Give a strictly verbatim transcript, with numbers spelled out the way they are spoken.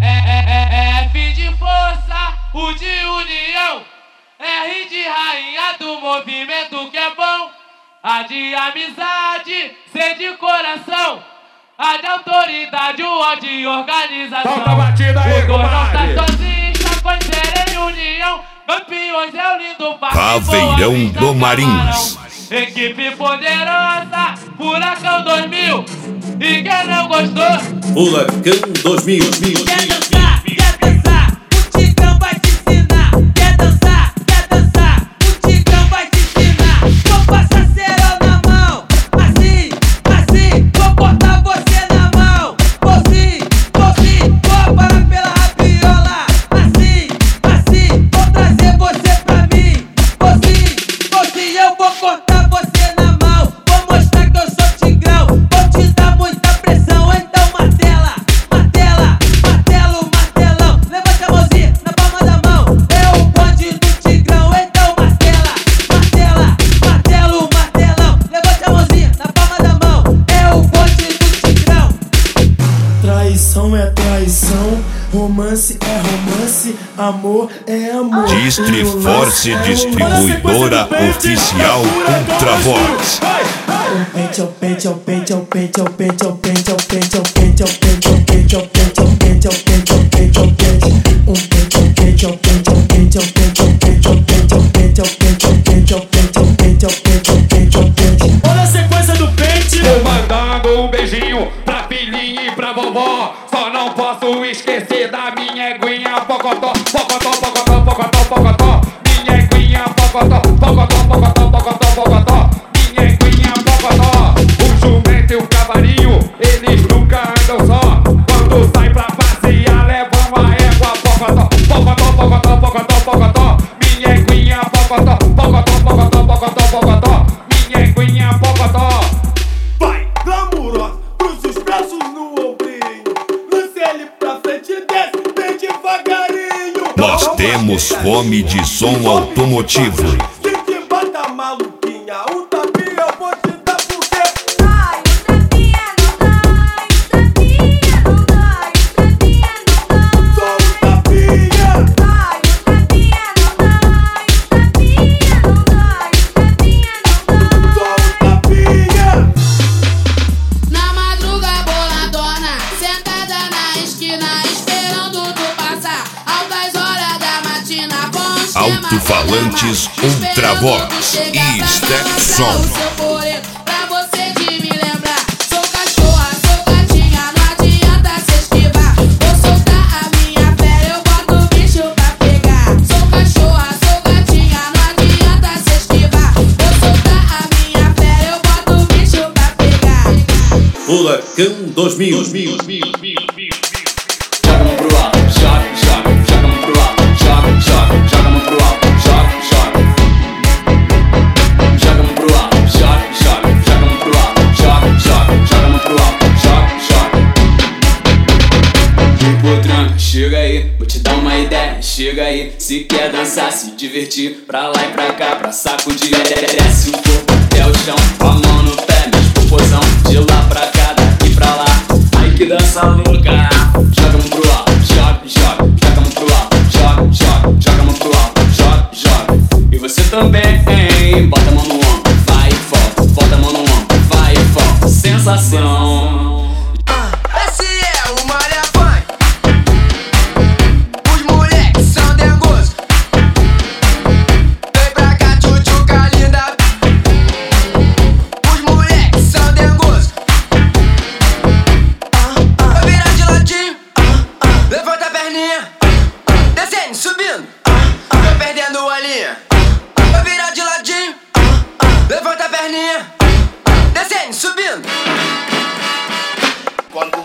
É, é, F de força, U de união, R de rainha do movimento que é bom, A de amizade, C de coração, A de autoridade, o O de organização. Solta a batida aí, o Dornão tá compadre. sozinho, chacoalheira em união, campeões é o lindo parque. Caveirão do Marins. Equipe poderosa, Furacão dois mil. E quem não gostou? Furacão dois mil. Quer dançar, quer dançar, o Tigrão vai te ensinar. Quer dançar, quer dançar, o Tigrão vai te ensinar. Vou passar cerol na mão, assim, assim. Vou botar você na mão, vou sim, vou sim. Vou parar pela rabiola, assim, assim. Vou trazer você pra mim, vou sim, vou sim. Eu vou cortar você na mão, vou mostrar que eu sou Tigrão. Vou te dar muita pressão, então martela, martela, martelo, martelão. Levante a mãozinha na palma da mão, é o bonde do Tigrão. Então martela, martela, martelo, martelão. Levante a mãozinha na palma da mão, é o bonde do Tigrão. Traição é traição, romance é romance, amor é amor. Distriforce Distribuidora Oficial Ultravox. O pente, o pente, o pente, o pente, o pente, o pente, o pente, o pente, o pente, o pente, o pente, o pente, o pente, o pente, o pente. Um pente, o pente, o pente, o pente, o pente, o pente, o pente, o pente, o pente, o pente, o pente, o pente, o pente, o pente, o pente. Olha a sequência do pente. Tô mandando um beijinho pra filhinha e pra vovó. Só não posso esquecer da minha eguinha pocotó, pocotó, pocotó, pocotó, pocotó. Minha eguinha pocotó, pocotó, pocotó, pocotó, pocotó. Minha eguinha pocotó. O jumento e o cavalinho, eles nunca andam só. Quando sai pra passear, levam a égua pocotó, pocotó, pocotó, pocotó, pocotó. Minha eguinha pocotó, pocotó, pocotó, pocotó, pocotó. Minha eguinha pocotó. Vai, glamurosa, cruza os braços no ombrinho. Lance ele pra frente e desce bem devagarinho. Nós temos fome de som automotivo. Se te bata maluquinha, um tapinha eu vou te dar porque Ai, o tapinha não dói, o tapinha não dói, o tapinha não dói. sou um tapinha. Ai, o tapinha não dói, o tapinha não dói, o tapinha não Sou dói. um tapinha. Na madruga boladona, sentada na esquina, esperando tu passar. Altas horas da matina, bom esquema, Alto-falantes esperando Ultravox tu chegar e pra Step mostrar Som. o seu poder, pra você de me lembrar. Sou cachorra, sou gatinha, não adianta se esquivar. Vou soltar a minha fé, eu boto o bicho pra pegar. Sou cachorra, sou gatinha, não adianta se esquivar. Vou soltar a minha fé, eu boto o bicho pra pegar. Furacão dois mil. Joga a mão pro alto, joga, joga, joga a mão pro alto, joga, joga, joga a mão pro alto, joga, joga. Joga a mão pro alto, joga, joga, joga a mão pro alto, joga, joga, joga a mão pro alto, joga, joga. E por tranca, chega aí, vou te dar uma ideia, chega aí. Se quer dançar, se divertir, pra lá e pra cá, pra sacudir. Desce o corpo até o chão, com a mão no pé, mexe popozão, de lá pra cá, daqui pra lá. Ai que dança louca. Joga a mão pro alto, joga, joga, joga a mão pro alto, joga, joga, joga a mão pro alto, joga, joga. E você também, hein? Bota a mão no ombro, vai e volta, bota a mão no ombro, vai e volta. Sensação. Esse é o Malha Funk. Os moleques são dengosos. Vem pra cá, tchutchuca linda. Os moleques são dengosos. Vai virar de ladinho. Levanta a perninha. Descendo, subindo. Tô perdendo a linha. Vai virar de ladinho. Levanta a perninha. Descendo, subindo. Quando